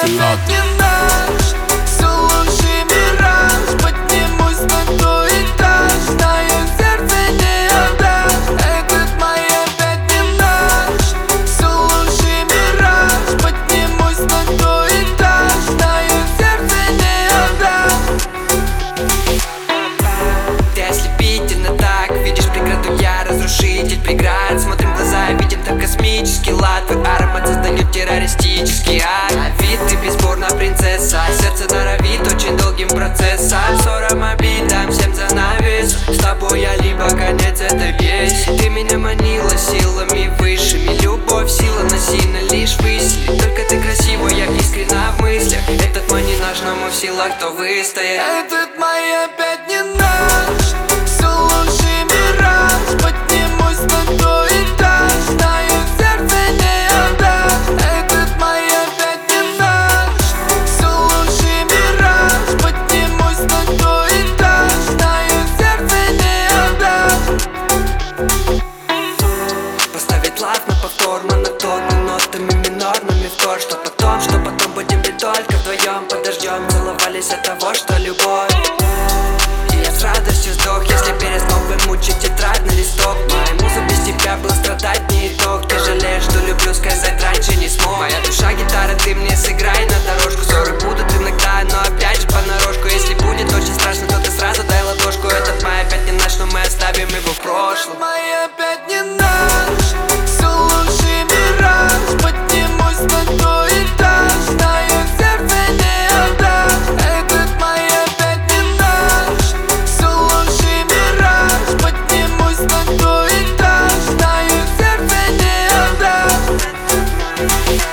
Сенат. опять не наш, все лучший мираж. Поднимусь на твой этаж, знаю, сердце не отдашь. Этот май опять не наш, все лучший мираж. Поднимусь на твой этаж, знаю, сердце не отдашь. Ты ослепительно так, видишь преграду, я разрушитель преград. Смотрим в глаза, видим там космический лад. Твой аромат создает террористический ад. На вид ты бесспорно принцесса, сердце норовит очень долгим процессом. Ссором, обидам, всем занавес. С тобой я либо конец, это весь. Ты меня манила силами высшими. Любовь, сила насильно лишь выси. Только ты красивая, я искренна в мыслях. Этот май не наш, но мы в силах, кто выстоит. Этот май опять не наш, все лучший мираж. Поднимусь на твой этаж, знаю, сердце не отдашь. Этот май опять не наш, все лучший мираж. Поднимусь на твой этаж, знаю, сердце не отдашь. Поставить лав на повтор, монотонно, нотами минорными в то, что потом будем ли только вдвоем. Подождем, целовались от того, что любовь. И я с радостью сдох, если перестал вымучить тетрадь на листок. Моя муза без тебя был страдать не итог. Ты жалеешь, что люблю, сказать раньше не смог. Моя душа гитара, ты мне сыграй на дорожку. Ссоры будут иногда, но опять же понарошку. Если будет очень страшно, то ты сразу дай ладошку. Этот май опять не наш, но мы оставим его в прошлом. Май опять не наш, все лучший мираж. Поднимусь на твой этаж, знаю, сердце не отдашь. Этот май опять не наш, все лучший мираж. Поднимусь на твой этаж, знаю, сердце не отдашь.